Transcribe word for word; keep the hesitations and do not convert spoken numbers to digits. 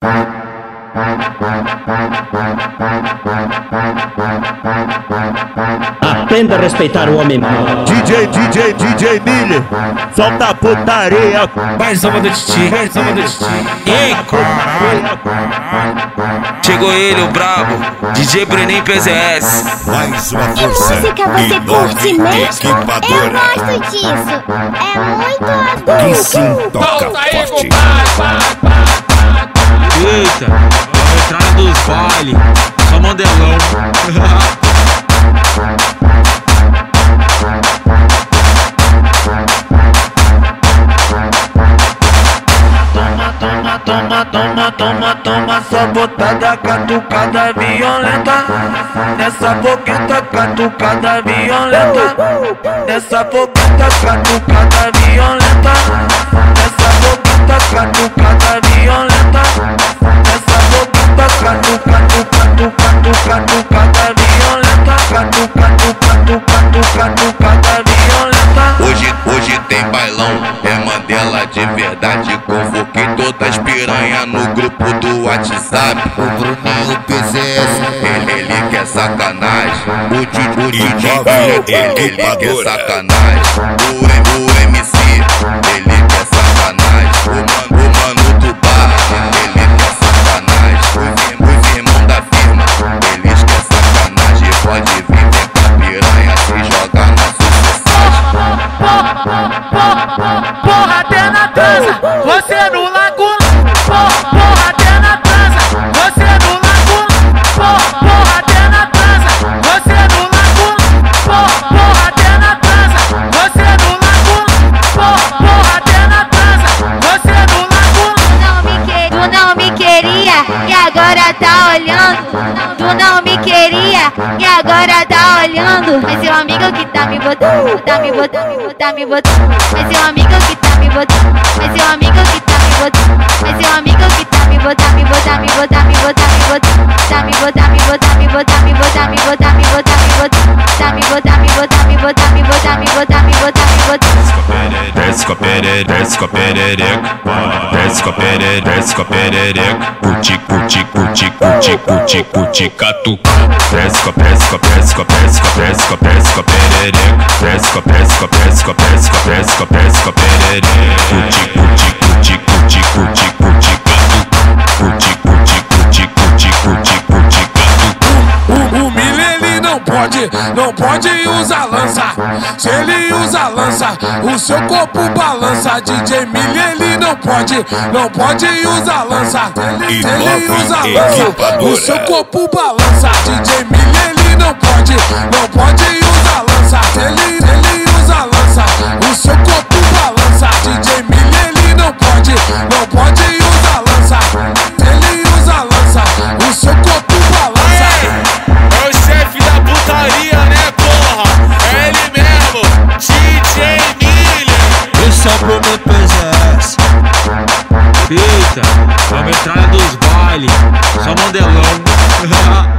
Aprenda a respeitar o homem mau. D J, D J, D J Miller, solta a putaria. Mais uma do Titi, mais uma do Titi. Ei, caralho. Chegou ele, o brabo, D J Brenin P Z S. Mais uma Que força música você curte mesmo? Eu gosto disso. É muito que sim toca forte. Eita, a entrada dos baile, só modelão. Toma, toma, toma, toma, toma, só botada, catucada violenta. Nessa boqueta, catucada violenta. Nessa boqueta, catucada violenta. Nessa boqueta, catucada violenta. Nessa boqueta, catu, catu, catu, catu, catucada violenta. Catu, catu, catu, catu, catucada violenta. Hoje, hoje tem bailão, é Mandela de verdade. Convoquei todas as piranha no grupo do WhatsApp. O Bruninho P Z S, ele, ele quer sacanagem. O Didi, o Didi, ele, ele quer sacanagem. O, o M C, ele quer sacanagem. O mano, o mano do bar, ele quer sacanagem. Os, os irmãos da firma, eles quer sacanagem. Pode vir, vem pra piranha, se joga na sucessagem. Porra, até na transa, você no laguna. Porra, até na transa, você no laguna. Porra, até na transa, você no laguna. Porra, até na transa, você no laguna. Porra, até na transa, você no laguna. Tu não me queria e agora tá olhando. Tu não me queria e agora tá olhando. Mas seu amigo que tá me botando, tá me botando, me botando, me botando. Mas seu amigo que tá me botando, mas seu amigo que tá me botando. Mas seu amigo que tá me botando, me botar, me botar, me botar, me botar. Tá me botar, me botar, me botar, me botar, me botar, me botar, me botar. Tá me botar, me botar, me botar, me botar, me botar, me botar, me botar. Desce com a perereca, desce com a perereca, desce com a perereca, desce com a perereca, curti, curti, curti, curti, curti, curti, catuca. Desce com a, desce com a, desce com a, desce com a, desce com a, desce com a perereca, desce com a, desce com a, desce com a, desce com a, desce com a, desce com a perereca, curti, curti, curti, curti, curti, curti, catuca. Curti, curti, curti, curti, curti, curti, catuca. O, o Miller ele não pode, não pode usar lança. Se ele usa lança, o seu corpo balança. D J Miller ele não pode, não pode usar lança. Se ele, ele usa lança, o seu corpo balança. D J Miller ele não pode, não pode usar lança. Se ele, ele usa lança, o seu corpo balança. D J Miller ele não pode, não pode usar lança. Se ele usa lança, o seu corpo balança. É o chefe da putaria, né, porra? É ele mesmo, D J Miller. Esse é o Bruninho P Z S. Eita, a entrada dos baile, só modelão.